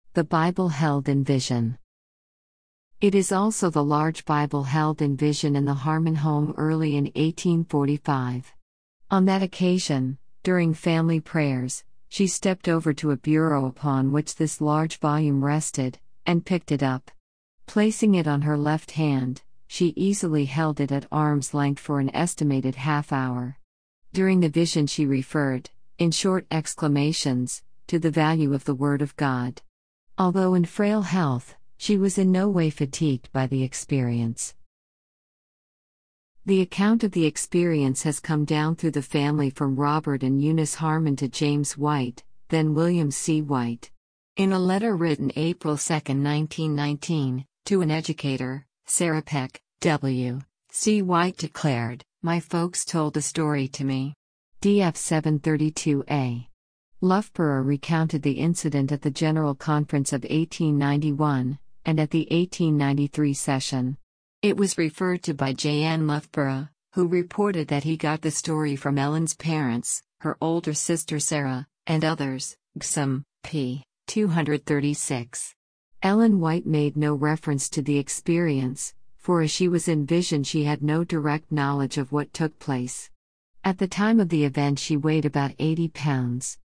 The Bible held in vision. It is also the large Bible held in vision in the Harmon home early in 1845. On that occasion, during family prayers, she stepped over to a bureau upon which this large volume rested, and picked it up. Placing it on her left hand, she easily held it at arm's length for an estimated half-hour. During the vision she referred, in short exclamations, to the value of the Word of God. Although in frail health, she was in no way fatigued by the experience. The account of the experience has come down through the family from Robert and Eunice Harmon to James White, then William C. White. In a letter written April 2, 1919, to an educator, Sarah Peck, W. C. White declared, "My folks told a story to me." DF 732a. Loughborough recounted the incident at the General Conference of 1891, and at the 1893 session. It was referred to by J. N. Loughborough, who reported that he got the story from Ellen's parents, her older sister Sarah, and others, Gsom, p. 236. Ellen White made no reference to the experience, for as she was in vision she had no direct knowledge of what took place. At the time of the event she weighed about 80 pounds.